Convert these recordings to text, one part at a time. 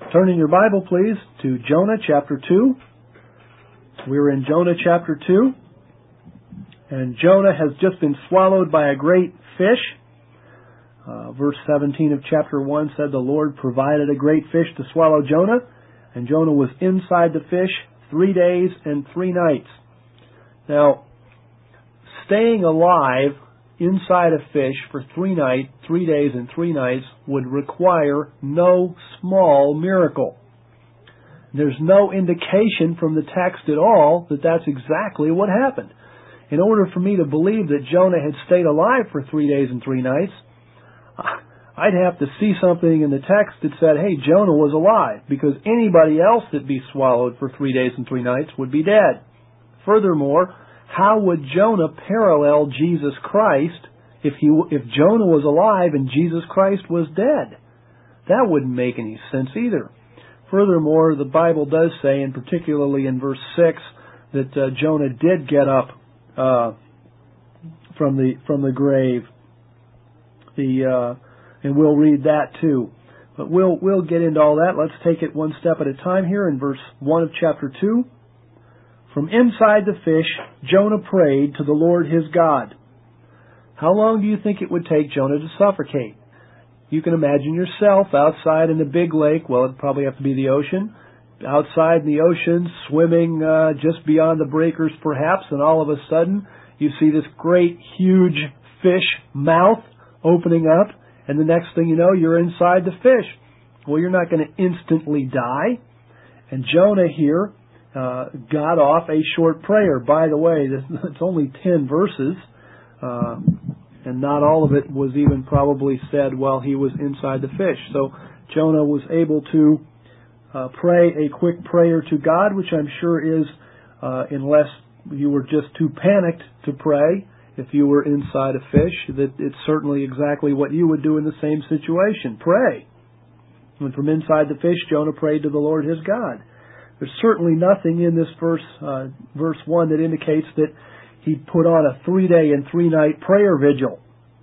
Turn in your Bible, please, to Jonah chapter 2. We're in Jonah chapter 2. And Jonah has just been swallowed by a great fish. Verse 17 of chapter 1 said the Lord provided a great fish to swallow Jonah. And Jonah was inside the fish 3 days and 3 nights. Now, staying alive inside a fish for 3 days and 3 nights would require no small miracle. There's no indication from the text at all that that's exactly what happened. In order for me to believe that Jonah had stayed alive for 3 days and 3 nights, I'd have to see something in the text that said, hey, Jonah was alive, because anybody else that'd be swallowed for 3 days and 3 nights would be dead. Furthermore, how would Jonah parallel Jesus Christ if Jonah was alive and Jesus Christ was dead? That wouldn't make any sense either. Furthermore, the Bible does say, and particularly in verse 6, that Jonah did get up from the grave. And we'll read that too. But we'll get into all that. Let's take it one step at a time here in verse 1 of chapter 2. From inside the fish, Jonah prayed to the Lord his God. How long do you think it would take Jonah to suffocate? You can imagine yourself outside in the big lake. Well, it'd probably have to be the ocean. Outside in the ocean, swimming just beyond the breakers perhaps, and all of a sudden you see this great, huge fish mouth opening up, and the next thing you know, you're inside the fish. Well, you're not going to instantly die. And Jonah here got off a short prayer. By the way, it's only 10 verses, and not all of it was even probably said while he was inside the fish. So Jonah was able to pray a quick prayer to God, which I'm sure is, unless you were just too panicked to pray, if you were inside a fish, that it's certainly exactly what you would do in the same situation. Pray. And from inside the fish, Jonah prayed to the Lord his God. There's certainly nothing in this verse 1 that indicates that he put on a 3-day and 3-night prayer vigil.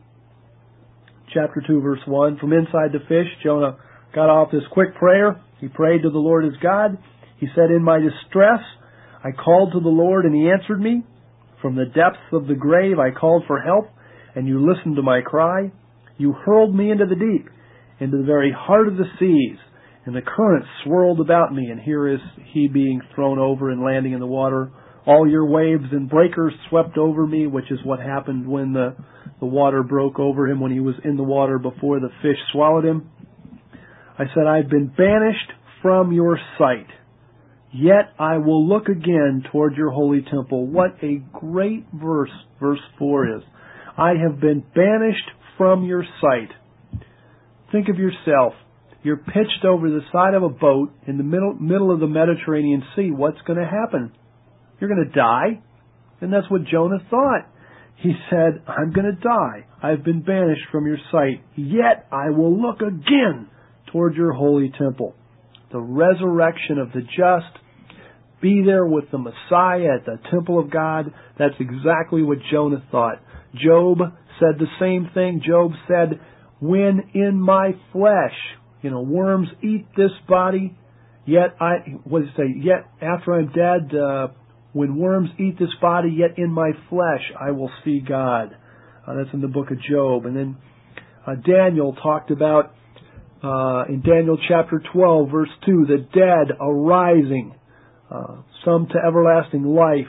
Chapter 2, verse 1, from inside the fish, Jonah got off this quick prayer. He prayed to the Lord his God. He said, in my distress, I called to the Lord and he answered me. From the depths of the grave I called for help, and you listened to my cry. You hurled me into the deep, into the very heart of the seas, and the currents swirled about me, and here is he being thrown over and landing in the water. All your waves and breakers swept over me, which is what happened when the water broke over him when he was in the water before the fish swallowed him. I said, I've been banished from your sight. Yet I will look again toward your holy temple. What a great verse 4 is. I have been banished from your sight. Think of yourself. You're pitched over the side of a boat in the middle of the Mediterranean Sea. What's going to happen? You're going to die. And that's what Jonah thought. He said, I'm going to die. I've been banished from your sight. Yet I will look again toward your holy temple. The resurrection of the just, be there with the Messiah at the temple of God. That's exactly what Jonah thought. Job said the same thing. Job said, when in my flesh, worms eat this body, yet after I'm dead, when worms eat this body, yet in my flesh I will see God. That's in the book of Job. And then Daniel talked about, in Daniel chapter 12, verse 2, the dead arising, some to everlasting life,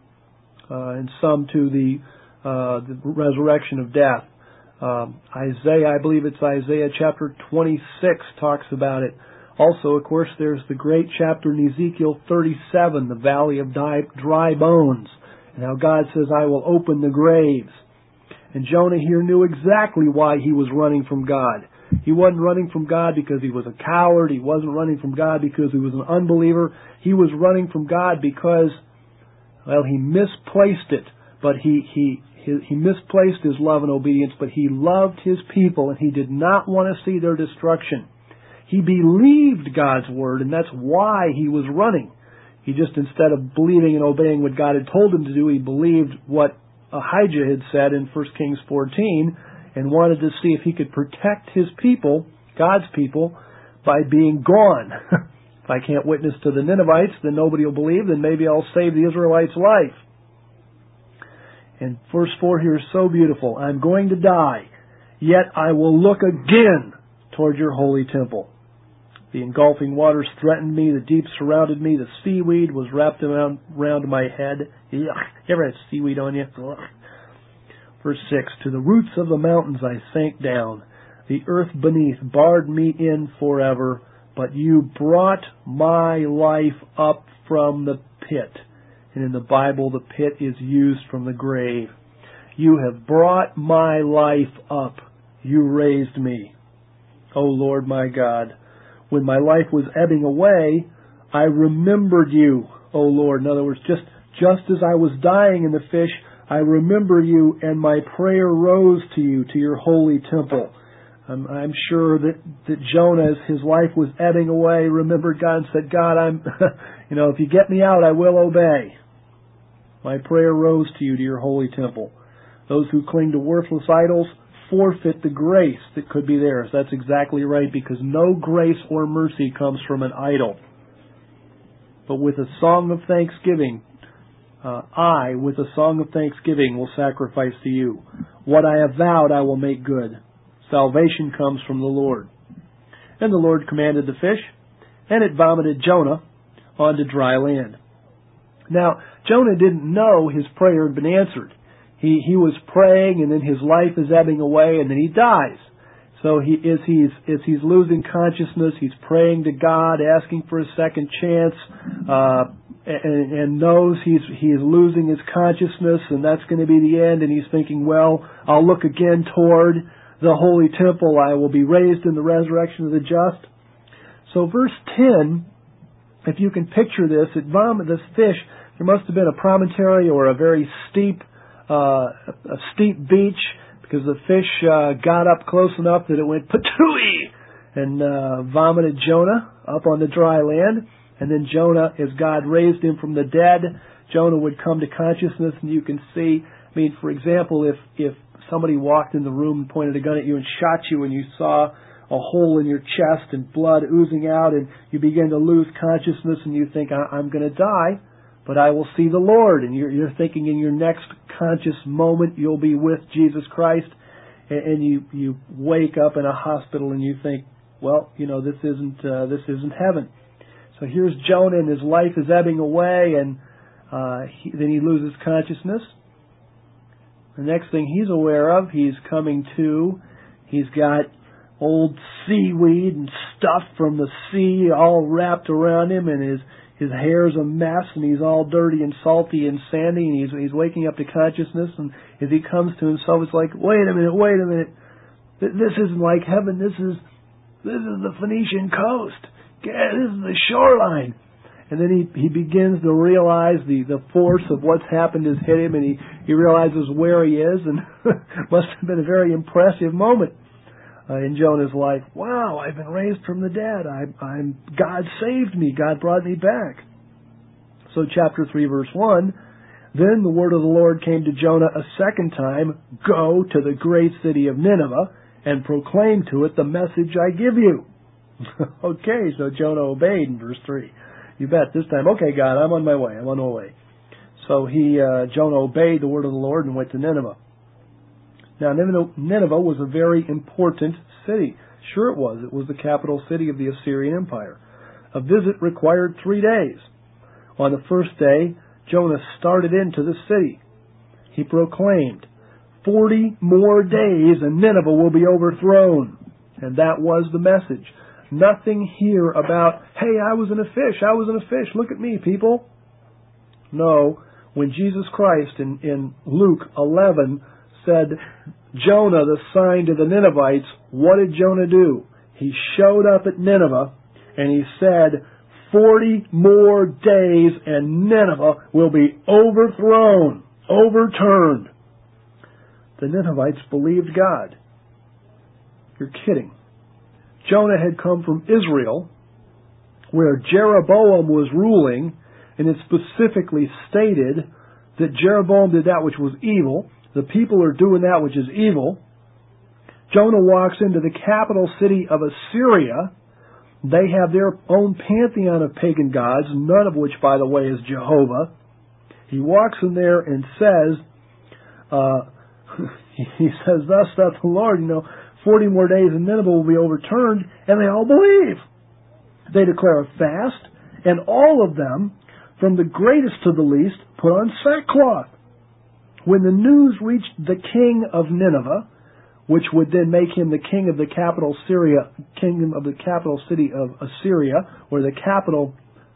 and some to the resurrection of death. Isaiah, I believe it's Isaiah chapter 26 talks about it. Also, of course, there's the great chapter in Ezekiel 37, the valley of dry bones, and how God says, I will open the graves. And Jonah here knew exactly why he was running from God. He wasn't running from God because he was a coward. He wasn't running from God because he was an unbeliever. He was running from God because, he misplaced it. But he misplaced his love and obedience, but he loved his people and he did not want to see their destruction. He believed God's word, and that's why he was running. He just, instead of believing and obeying what God had told him to do, he believed what Ahijah had said in 1 Kings 14, and wanted to see if he could protect his people, God's people, by being gone. If I can't witness to the Ninevites, then nobody will believe, then maybe I'll save the Israelites' life. And verse 4 here is so beautiful. I'm going to die, yet I will look again toward your holy temple. The engulfing waters threatened me, the deep surrounded me, the seaweed was wrapped around my head. Yuck. You ever had seaweed on you? Ugh. Verse 6, to the roots of the mountains I sank down. The earth beneath barred me in forever, but you brought my life up from the pit. And in the Bible, the pit is used from the grave. You have brought my life up. You raised me. O Lord my God, when my life was ebbing away, I remembered you, O Lord. In other words, just as I was dying in the fish, I remember you, and my prayer rose to you, to your holy temple. I'm sure that Jonah, as his life was ebbing away, remembered God and said, God, if you get me out, I will obey. My prayer rose to you, to your holy temple. Those who cling to worthless idols forfeit the grace that could be theirs. That's exactly right, because no grace or mercy comes from an idol. But with a song of thanksgiving, with a song of thanksgiving, will sacrifice to you. What I have vowed, I will make good. Salvation comes from the Lord. And the Lord commanded the fish, and it vomited Jonah onto dry land. Now, Jonah didn't know his prayer had been answered. He was praying, and then his life is ebbing away, and then he dies. So as he's losing consciousness, he's praying to God, asking for a second chance, and knows he's losing his consciousness, and that's going to be the end. And he's thinking, well, I'll look again toward the holy temple. I will be raised in the resurrection of the just. So verse 10, if you can picture this, this fish, there must have been a promontory or a very steep beach, because the fish got up close enough that it went patooey and vomited Jonah up on the dry land. And then Jonah, as God raised him from the dead, Jonah would come to consciousness, and you can see, for example, if somebody walked in the room and pointed a gun at you and shot you, and you saw a hole in your chest and blood oozing out, and you begin to lose consciousness, and you think, I'm going to die, but I will see the Lord. And you're thinking in your next conscious moment you'll be with Jesus Christ, and you wake up in a hospital and you think, well, this isn't heaven. So here's Jonah, and his life is ebbing away, and then he loses consciousness. The next thing he's aware of, he's coming to, he's got old seaweed and stuff from the sea all wrapped around him, and his hair's a mess, and he's all dirty and salty and sandy, and he's waking up to consciousness, and as he comes to himself, it's like, wait a minute, this isn't like heaven, this is the Phoenician coast, this is the shoreline. And then he begins to realize the force of what's happened has hit him, and he realizes where he is, and must have been a very impressive moment in Jonah's life. Wow, I've been raised from the dead. God saved me. God brought me back. So chapter 3, verse 1, then the word of the Lord came to Jonah a second time, go to the great city of Nineveh and proclaim to it the message I give you. Okay, so Jonah obeyed in verse 3. You bet, this time, okay, God, I'm on my way. So Jonah obeyed the word of the Lord and went to Nineveh. Now, Nineveh was a very important city. Sure it was. It was the capital city of the Assyrian Empire. A visit required 3 days. On the first day, Jonah started into the city. He proclaimed, 40 more days and Nineveh will be overthrown. And that was the message. Nothing here about, hey, I was in a fish, look at me, people. No, when Jesus Christ in Luke 11 said, Jonah, the sign to the Ninevites, what did Jonah do? He showed up at Nineveh and he said, 40 more days and Nineveh will be overthrown, overturned. The Ninevites believed God. You're kidding. Jonah had come from Israel, where Jeroboam was ruling, and it specifically stated that Jeroboam did that which was evil. The people are doing that which is evil. Jonah walks into the capital city of Assyria, They have their own pantheon of pagan gods, none of which, by the way, is Jehovah. He walks in there and says, he says, "Thus saith the Lord, 40 more days and Nineveh will be overturned," and they all believe. They declare a fast, and all of them, from the greatest to the least, put on sackcloth. When the news reached the king of Nineveh, which would then make him the king of the capital Syria, kingdom of the capital city of Assyria, or the capital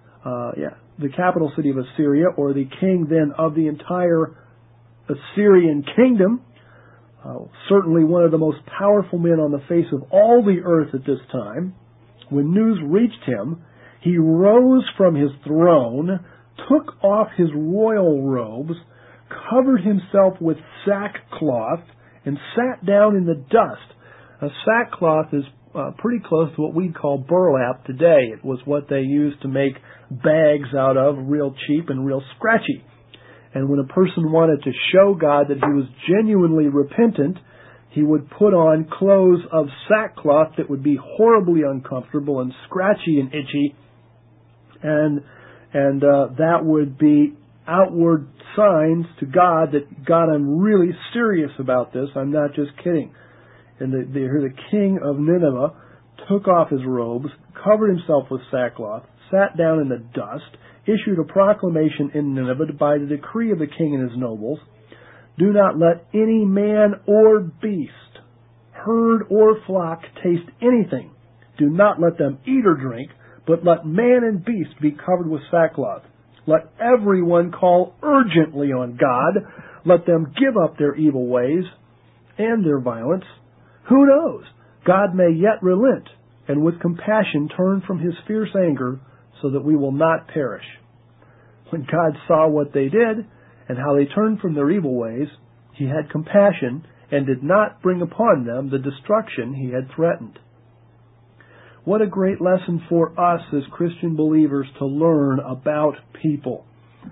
city of Assyria, or the king then of the entire Assyrian kingdom, certainly one of the most powerful men on the face of all the earth at this time. When news reached him, he rose from his throne, took off his royal robes, covered himself with sackcloth, and sat down in the dust. Sackcloth is pretty close to what we'd call burlap today. It was what they used to make bags out of, real cheap and real scratchy. And when a person wanted to show God that he was genuinely repentant, he would put on clothes of sackcloth that would be horribly uncomfortable and scratchy and itchy, and that would be outward signs to God that, God, I'm really serious about this. I'm not just kidding. And the king of Nineveh took off his robes, covered himself with sackcloth, sat down in the dust, issued a proclamation in Nineveh by the decree of the king and his nobles: "Do not let any man or beast, herd or flock taste anything. Do not let them eat or drink, but let man and beast be covered with sackcloth. Let everyone call urgently on God. Let them give up their evil ways and their violence. Who knows? God may yet relent, and with compassion turn from his fierce anger, so that we will not perish." When God saw what they did, and how they turned from their evil ways, he had compassion, and did not bring upon them the destruction he had threatened. What a great lesson for us as Christian believers to learn about people.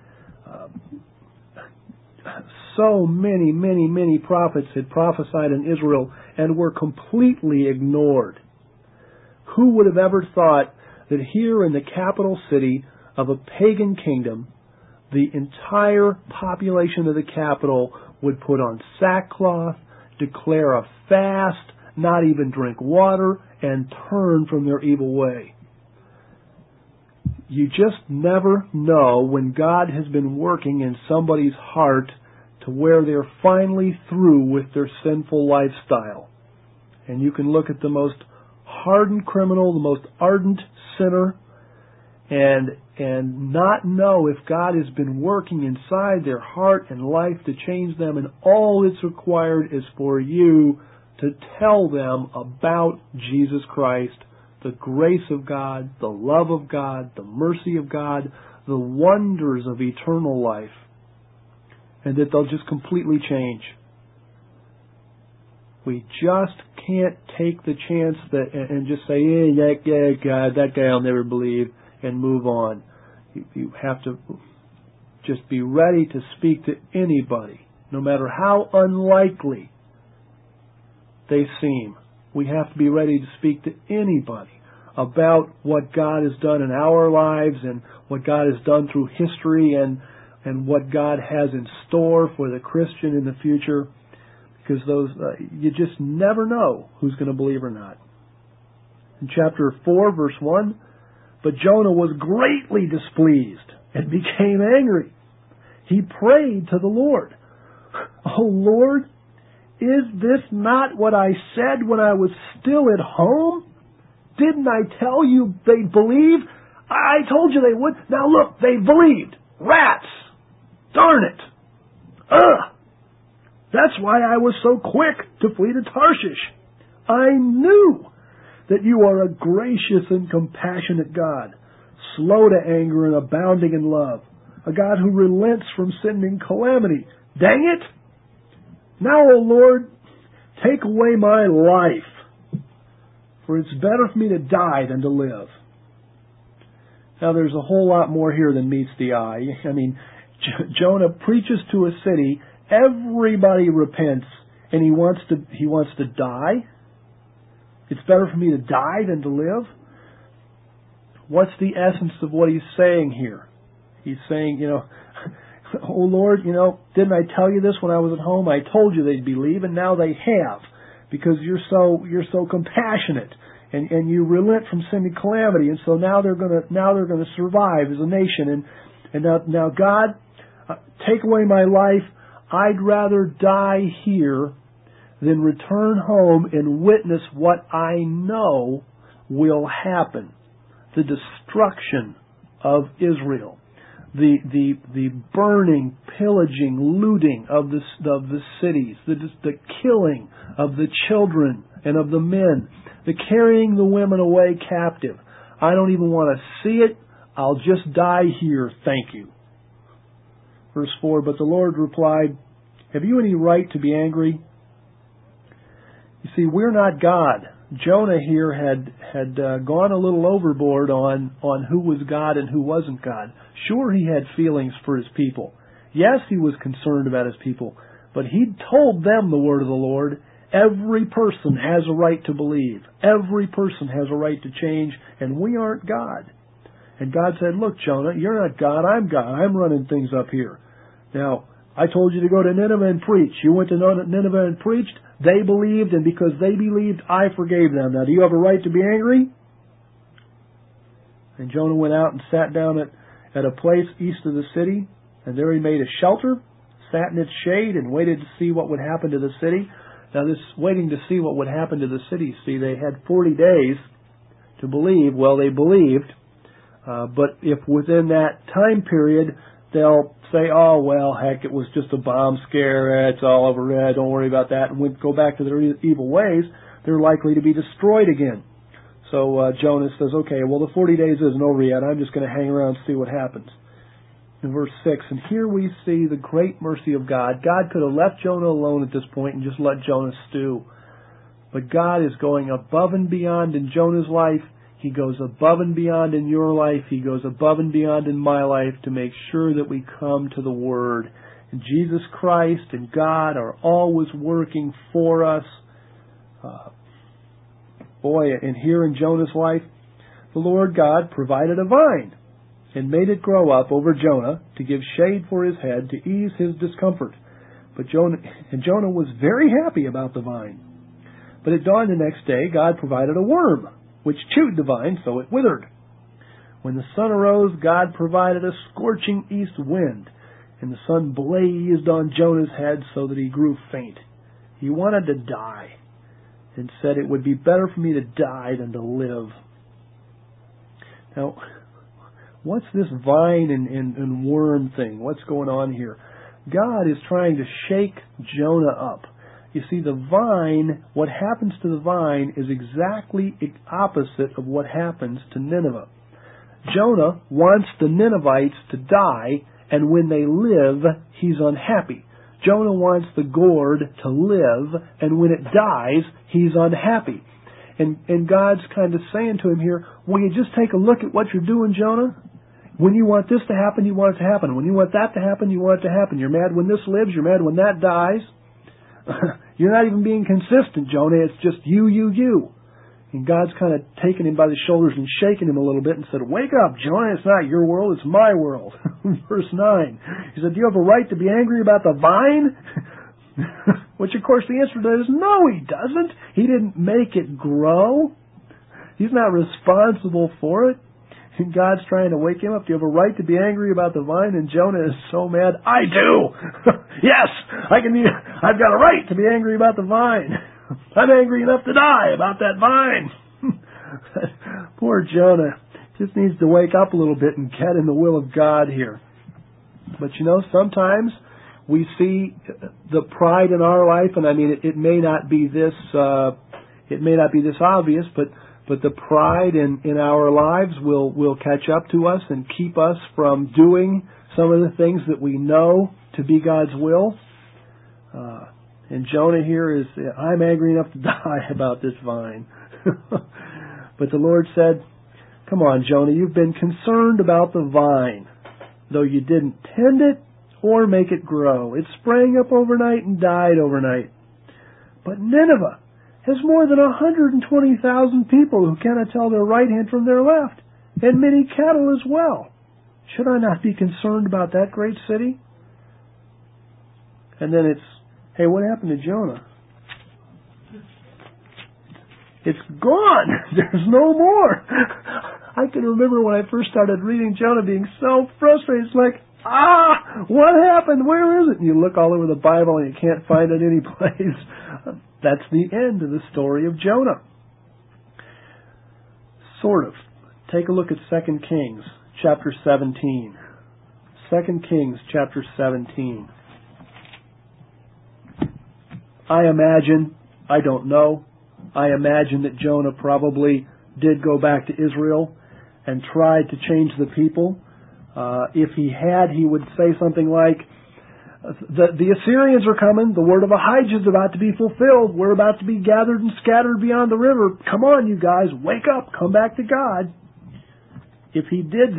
So many prophets had prophesied in Israel and were completely ignored. Who would have ever thought that here in the capital city of a pagan kingdom, the entire population of the capital would put on sackcloth, declare a fast, not even drink water, and turn from their evil way? You just never know when God has been working in somebody's heart to where they're finally through with their sinful lifestyle. And you can look at the most hardened criminal, the most ardent sinner, and not know if God has been working inside their heart and life to change them, and all that's required is for you to tell them about Jesus Christ, the grace of God, the love of God, the mercy of God, the wonders of eternal life, and that they'll just completely change. We just can't take the chance and just say, that guy I'll never believe, and move on. You have to just be ready to speak to anybody, no matter how unlikely they seem. We have to be ready to speak to anybody about what God has done in our lives and what God has done through history and what God has in store for the Christian in the future, because you just never know who's going to believe or not. In chapter 4, verse 1, "But Jonah was greatly displeased and became angry. He prayed to the Lord, 'O Lord, is this not what I said when I was still at home? Didn't I tell you they'd believe? I told you they would. Now look, they believed. Rats! Darn it! Ugh! That's why I was so quick to flee to Tarshish. I knew that you are a gracious and compassionate God, slow to anger and abounding in love, a God who relents from sending calamity. Dang it! Now, O Lord, take away my life, for it's better for me to die than to live." Now, there's a whole lot more here than meets the eye. I mean, Jonah preaches to a city, everybody repents, and he wants to die. It's better for me to die than to live. what's the essence of what he's saying here? He's saying, oh Lord, didn't I tell you this when I was at home? I told you they'd believe, and now they have, because you're so compassionate, and you relent from sin and calamity, and so now they're gonna survive as a nation, and now God, take away my life. I'd rather die here than return home and witness what I know will happen: the destruction of Israel. The burning, pillaging, looting of the cities, the killing of the children and of the men, the carrying the women away captive. I don't even want to see it. I'll just die here, thank you. Verse 4, but the Lord replied, have you any right to be angry? You see, we're not God. Jonah here had gone a little overboard on who was God and who wasn't God. Sure, he had feelings for his people. Yes, he was concerned about his people. But he'd told them the word of the Lord. Every person has a right to believe. Every person has a right to change, and we aren't God. And God said, look, Jonah, you're not God, I'm God. I'm running things up here. Now, I told you to go to Nineveh and preach. You went to Nineveh and preached. They believed, and because they believed, I forgave them. Now, do you have a right to be angry? And Jonah went out and sat down at a place east of the city, and there he made a shelter, sat in its shade, and waited to see what would happen to the city. Now, this waiting to see what would happen to the city, see, they had 40 days to believe. Well, they believed, but if within that time period they'll say, oh, well, heck, it was just a bomb scare, it's all over, don't worry about that, and go back to their evil ways, they're likely to be destroyed again. So Jonah says, okay, well, the 40 days isn't over yet, I'm just going to hang around and see what happens. In verse 6, and here we see the great mercy of God. God could have left Jonah alone at this point and just let Jonah stew. But God is going above and beyond in Jonah's life. He goes above and beyond in your life. He goes above and beyond in my life to make sure that we come to the Word. And Jesus Christ and God are always working for us. And here in Jonah's life, the Lord God provided a vine and made it grow up over Jonah to give shade for his head to ease his discomfort. But Jonah was very happy about the vine. But at dawn the next day, God provided a worm, which chewed the vine so it withered. When the sun arose, God provided a scorching east wind, and the sun blazed on Jonah's head so that he grew faint. He wanted to die, and said, it would be better for me to die than to live. Now, what's this vine and worm thing? What's going on here? God is trying to shake Jonah up. You see, the vine, what happens to the vine is exactly opposite of what happens to Nineveh. Jonah wants the Ninevites to die, and when they live, he's unhappy. Jonah wants the gourd to live, and when it dies, he's unhappy. And God's kind of saying to him here, will you just take a look at what you're doing, Jonah? When you want this to happen, you want it to happen. When you want that to happen, you want it to happen. You're mad when this lives, you're mad when that dies. You're not even being consistent, Jonah. It's just you. And God's kind of taking him by the shoulders and shaking him a little bit and said, wake up, Jonah. It's not your world, it's my world. Verse 9. He said, do you have a right to be angry about the vine? Which, of course, the answer to that is no, he doesn't. He didn't make it grow. He's not responsible for it. And God's trying to wake him up. Do you have a right to be angry about the vine? And Jonah is so mad. I do. Yes, I've got a right to be angry about the vine. I'm angry enough to die about that vine. Poor Jonah just needs to wake up a little bit and get in the will of God here. But sometimes we see the pride in our life, and I mean, it may not be this obvious, but the pride in our lives will catch up to us and keep us from doing some of the things that we know to be God's will. And Jonah here is, I'm angry enough to die about this vine. But the Lord said, come on, Jonah, you've been concerned about the vine, though you didn't tend it or make it grow. It sprang up overnight and died overnight. But Nineveh has more than 120,000 people who cannot tell their right hand from their left, and many cattle as well. Should I not be concerned about that great city? And then it's, hey, what happened to Jonah? It's gone. There's no more. I can remember when I first started reading Jonah being so frustrated. It's like, what happened? Where is it? And you look all over the Bible and you can't find it any place. That's the end of the story of Jonah. Sort of. Take a look at 2 Kings chapter 17. 2 Kings chapter 17. I imagine, I don't know, I imagine that Jonah probably did go back to Israel and tried to change the people. If he had, he would say something like, the Assyrians are coming, the word of Ahijah is about to be fulfilled, we're about to be gathered and scattered beyond the river. Come on, you guys, wake up, come back to God. If he did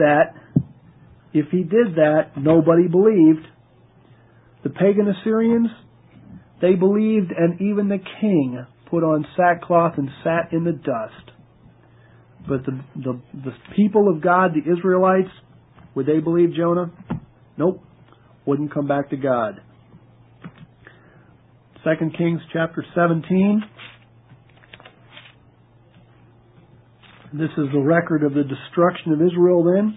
that, nobody believed. The pagan Assyrians, they believed, and even the king put on sackcloth and sat in the dust. But the people of God, the Israelites, would they believe Jonah? Nope. Wouldn't come back to God. 2 Kings chapter 17. This is the record of the destruction of Israel then.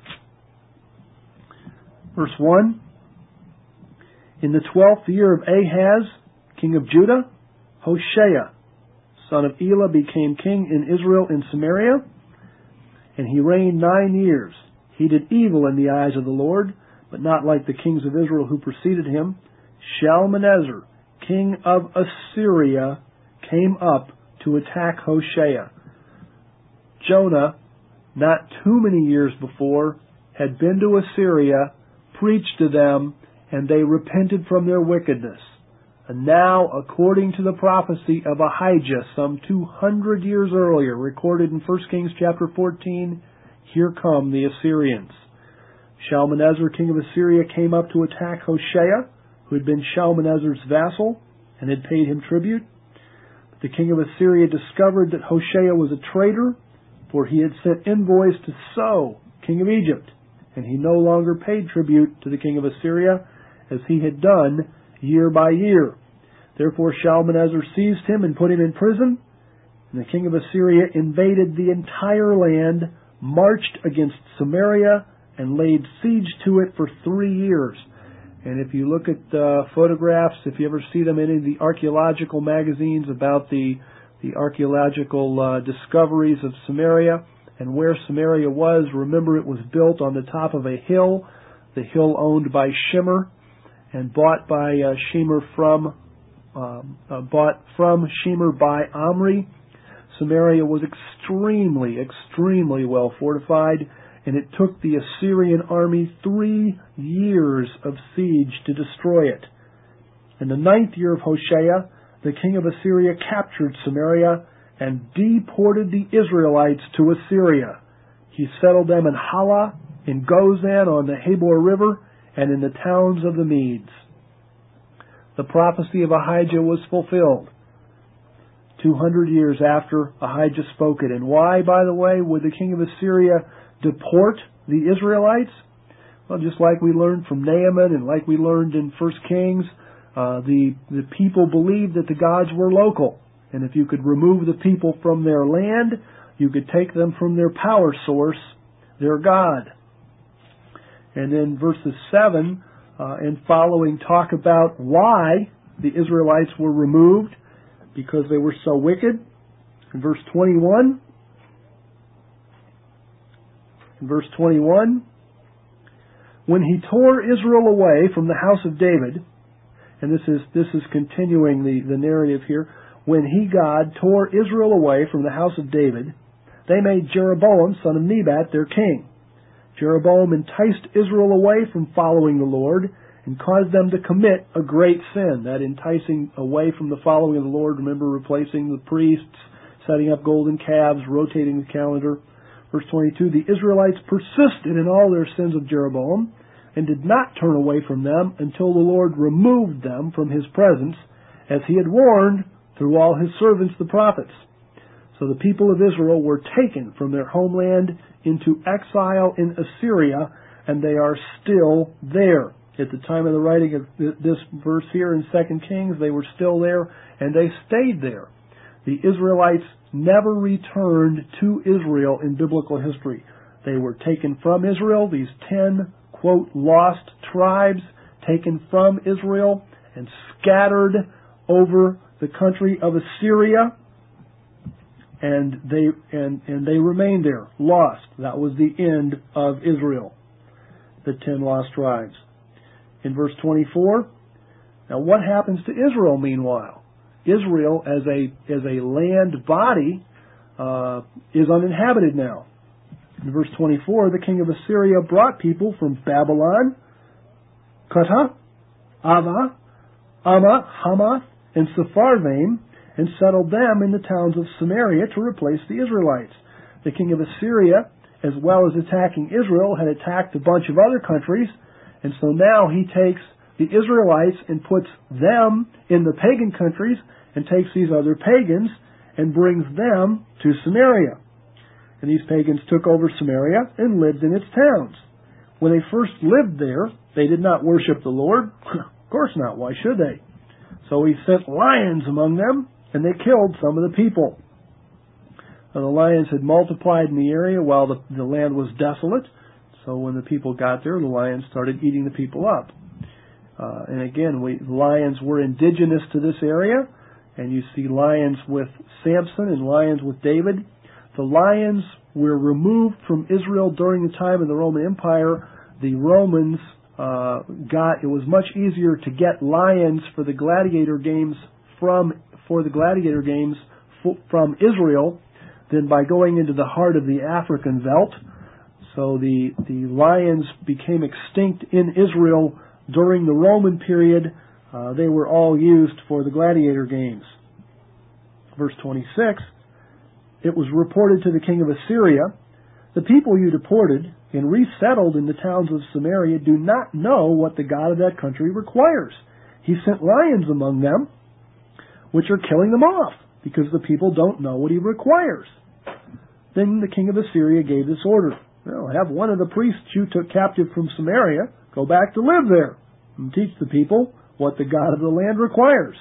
Verse 1. In the 12th year of Ahaz, king of Judah, Hoshea, son of Elah, became king in Israel in Samaria, and he reigned 9 years. He did evil in the eyes of the Lord, but not like the kings of Israel who preceded him. Shalmaneser, king of Assyria, came up to attack Hoshea. Jonah, not too many years before, had been to Assyria, preached to them, and they repented from their wickedness. And now, according to the prophecy of Ahijah, some 200 years earlier, recorded in 1 Kings chapter 14, here come the Assyrians. Shalmaneser, king of Assyria, came up to attack Hoshea, who had been Shalmaneser's vassal and had paid him tribute. But the king of Assyria discovered that Hoshea was a traitor, for he had sent envoys to So, king of Egypt, and he no longer paid tribute to the king of Assyria, as he had done year by year. Therefore Shalmaneser seized him and put him in prison, and the king of Assyria invaded the entire land, marched against Samaria, and laid siege to it for 3 years. And if you look at photographs, if you ever see them in any of the archaeological magazines about the archaeological discoveries of Samaria and where Samaria was, remember it was built on the top of a hill, the hill owned by Shemer and bought by Shemer from Shemer by Omri. Samaria was extremely well fortified, and it took the Assyrian army 3 years of siege to destroy it. In the 9th year of Hoshea, the king of Assyria captured Samaria and deported the Israelites to Assyria. He settled them in Halah, in Gozan on the Habor River, and in the towns of the Medes. The prophecy of Ahijah was fulfilled 200 years after Ahijah spoke it. And why, by the way, would the king of Assyria deport the Israelites? Well, just like we learned from Naaman and like we learned in 1 Kings, the people believed that the gods were local. And if you could remove the people from their land, you could take them from their power source, their God. And then verses 7 and following talk about why the Israelites were removed, because they were so wicked. In verse 21, when he tore Israel away from the house of David, and this is continuing the narrative here, when he, God, tore Israel away from the house of David, they made Jeroboam, son of Nebat, their king. Jeroboam enticed Israel away from following the Lord and caused them to commit a great sin. That enticing away from the following of the Lord, remember, replacing the priests, setting up golden calves, rotating the calendar. Verse 22, the Israelites persisted in all their sins of Jeroboam and did not turn away from them until the Lord removed them from his presence, as he had warned through all his servants the prophets. So the people of Israel were taken from their homeland into exile in Assyria, and they are still there. At the time of the writing of this verse here in 2 Kings, they were still there, and they stayed there. The Israelites never returned to Israel in biblical history. They were taken from Israel, these 10, quote, lost tribes, taken from Israel and scattered over the country of Assyria, and they remained there, lost. That was the end of Israel, the 10 lost tribes. In verse 24, now what happens to Israel meanwhile? Israel as a land body is uninhabited now. In verse 24, the king of Assyria brought people from Babylon, Cutha, Ava, Amma, Hamath, and Sepharvaim, and settled them in the towns of Samaria to replace the Israelites. The king of Assyria, as well as attacking Israel, had attacked a bunch of other countries, and so now he takes the Israelites and puts them in the pagan countries and takes these other pagans and brings them to Samaria. And these pagans took over Samaria and lived in its towns. When they first lived there, they did not worship the Lord. Of course not. Why should they? So he sent lions among them, and they killed some of the people. Now, the lions had multiplied in the area while the land was desolate. So when the people got there, the lions started eating the people up. And again, lions were indigenous to this area. And you see lions with Samson and lions with David. The lions were removed from Israel during the time of the Roman Empire. The Romans it was much easier to get lions for the gladiator games from Israel than by going into the heart of the African veldt. So the lions became extinct in Israel during the Roman period. They were all used for the gladiator games. Verse 26, it was reported to the king of Assyria, the people you deported and resettled in the towns of Samaria do not know what the God of that country requires. He sent lions among them, which are killing them off, because the people don't know what he requires. Then the king of Assyria gave this order. Well, have one of the priests you took captive from Samaria go back to live there and teach the people what the God of the land requires.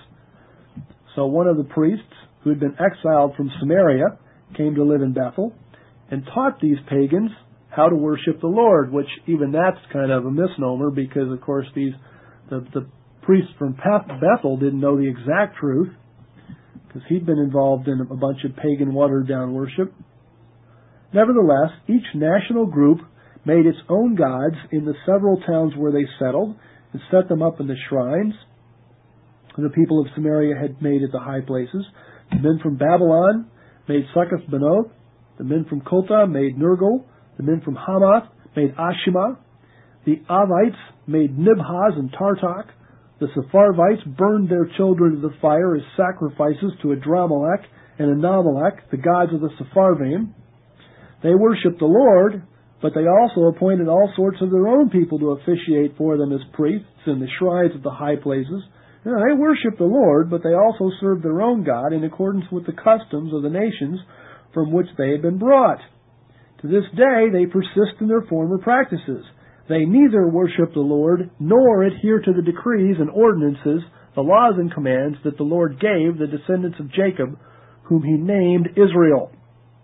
So one of the priests who had been exiled from Samaria came to live in Bethel and taught these pagans how to worship the Lord, which even that's kind of a misnomer because, of course, the priests from Bethel didn't know the exact truth because he'd been involved in a bunch of pagan watered-down worship. Nevertheless, each national group made its own gods in the several towns where they settled and set them up in the shrines the people of Samaria had made at the high places. The men from Babylon made Succoth-Benoth. The men from Cutha made Nergal. The men from Hamath made Ashima. The Avites made Nibhaz and Tartak. The Sepharvites burned their children to the fire as sacrifices to Adramelech and Anamelech, the gods of the Sepharvaim. They worshipped the Lord, but they also appointed all sorts of their own people to officiate for them as priests in the shrines of the high places. They worshipped the Lord, but they also served their own God in accordance with the customs of the nations from which they had been brought. To this day, they persist in their former practices. They neither worship the Lord nor adhere to the decrees and ordinances, the laws and commands that the Lord gave the descendants of Jacob, whom he named Israel.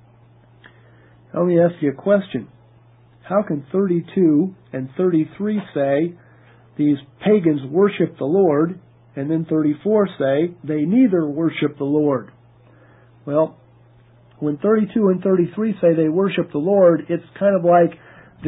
Now, let me ask you a question. How can 32 and 33 say these pagans worship the Lord, and then 34 say they neither worship the Lord? Well, when 32 and 33 say they worship the Lord, it's kind of like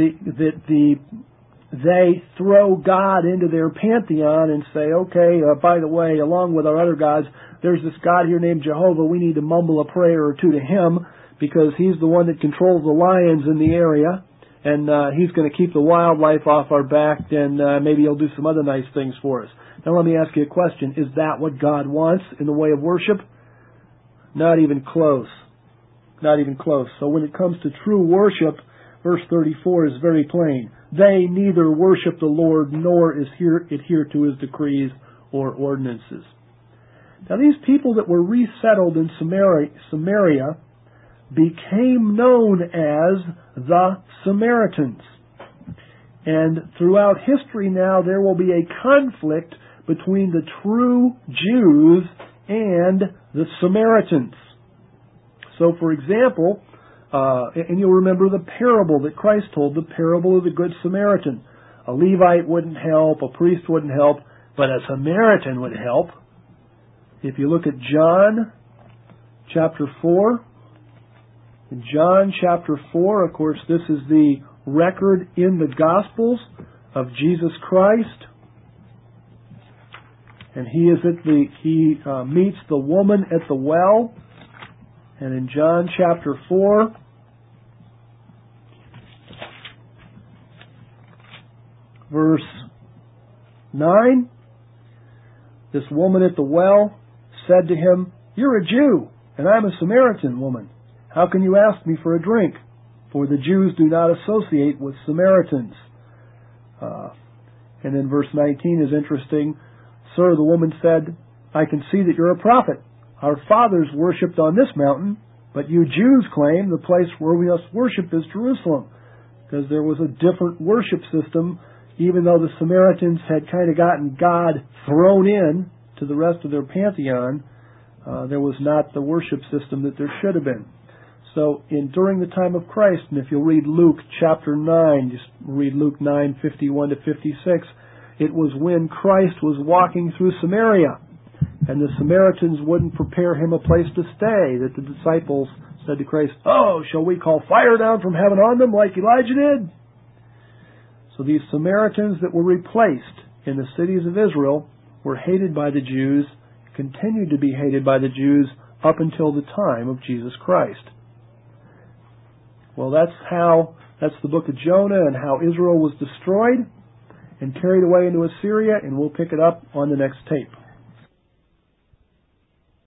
they throw God into their pantheon and say, okay, by the way, along with our other gods, there's this God here named Jehovah. We need to mumble a prayer or two to him because he's the one that controls the lions in the area, and he's going to keep the wildlife off our back, and maybe he'll do some other nice things for us. Now let me ask you a question. Is that what God wants in the way of worship? Not even close. Not even close. So when it comes to true worship, verse 34 is very plain. They neither worship the Lord nor adhere to his decrees or ordinances. Now these people that were resettled in Samaria became known as the Samaritans. And throughout history now, there will be a conflict between the true Jews and the Samaritans. So, for example, and you'll remember the parable that Christ told, the parable of the Good Samaritan. A Levite wouldn't help, a priest wouldn't help, but a Samaritan would help. If you look at John chapter 4, in John chapter 4, of course, this is the record in the Gospels of Jesus Christ. And he meets the woman at the well. And in John chapter 4, verse 9, this woman at the well said to him, "You're a Jew, and I'm a Samaritan woman. How can you ask me for a drink? For the Jews do not associate with Samaritans." And then verse 19 is interesting. "Sir," the woman said, "I can see that you're a prophet. Our fathers worshipped on this mountain, but you Jews claim the place where we must worship is Jerusalem." Because there was a different worship system, even though the Samaritans had kind of gotten God thrown in to the rest of their pantheon, there was not the worship system that there should have been. So during the time of Christ, and if you'll read Luke chapter 9, just read Luke 9:51 to 56, it was when Christ was walking through Samaria, and the Samaritans wouldn't prepare him a place to stay, that the disciples said to Christ, "Oh, shall we call fire down from heaven on them like Elijah did?" So these Samaritans that were replaced in the cities of Israel were hated by the Jews, continued to be hated by the Jews up until the time of Jesus Christ. Well, that's the book of Jonah and how Israel was destroyed and carried away into Assyria, and we'll pick it up on the next tape.